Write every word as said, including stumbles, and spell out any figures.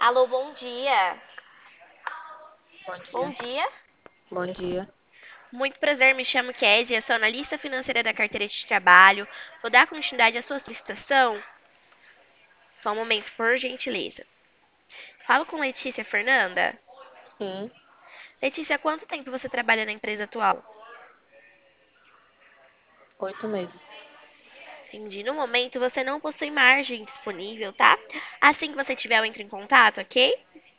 Alô, bom dia. Bom Bom dia. dia. Bom dia. Muito prazer, me chamo Kézia, sou analista financeira da carteira de trabalho. Vou dar continuidade à sua solicitação. Só um momento, por gentileza. Falo com Letícia Fernanda. Sim, Letícia, há quanto tempo você trabalha na empresa atual? oito meses. Entendi. No momento, você não possui margem disponível, tá? Assim que você tiver, eu entro em contato, ok?